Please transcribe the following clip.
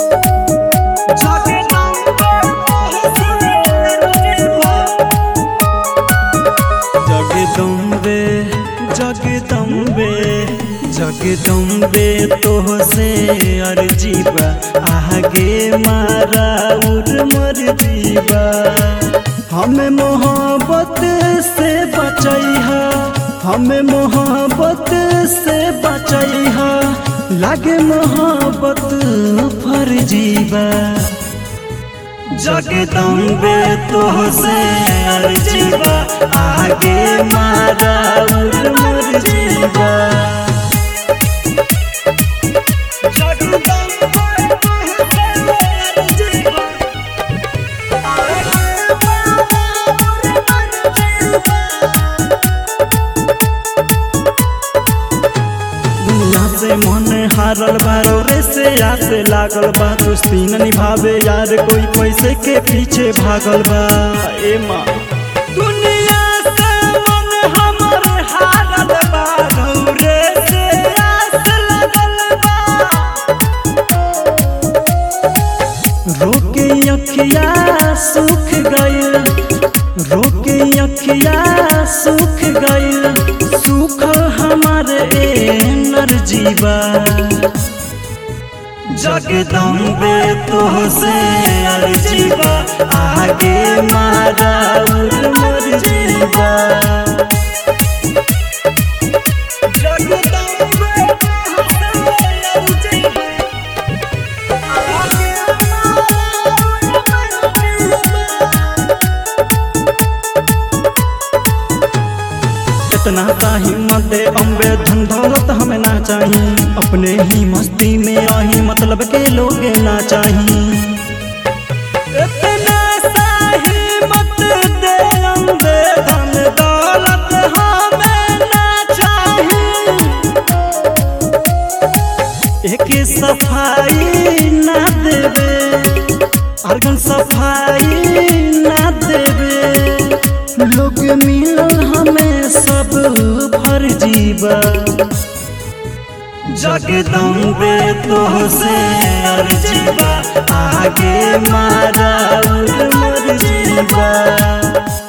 जगदम्बे जगदम्बे जगदम्बे तोहसे अर्जीबा आगे मारा उर मर जीवा। हमें मोहब्बत से बचैहा, हमें मोहब्बत से बचैहा, लागे मोहब्बत फर्जीबा। जगदम्बे तोहसे अर्जीबा आगे मारा उर मर जीवा। से मन हारल बा रे से आस लागल बा, दोस्ती न निभावे यार कोई पैसे के पीछे भागल बा। ए माँ दुनिया से मन हमर हारल बा, रे से आस लागल बा। रोके अखिया सूख गइल, रोके अखिया सूख गइल, सुख हमारे जीवा। जगदम्बे तोहसे अर्जीबा आगे मारा उर मर जीवा। इतना सा हिम्मत दे अम्बे, धन दौलत हमें ना चाहिए, अपने ही मस्ती में आही मतलब के लोग ना चाहिए। इतना सा हिम्मत दे अम्बे, धन दौलत हमें ना चाहिए, एक सफाई ना देवे, अर्गन सफाई ना देवे, लोग मिलल हमें सब फर्जीबा। जगदम्बे तोहसे अर्जीबा आगे मारा उर मर जीवा।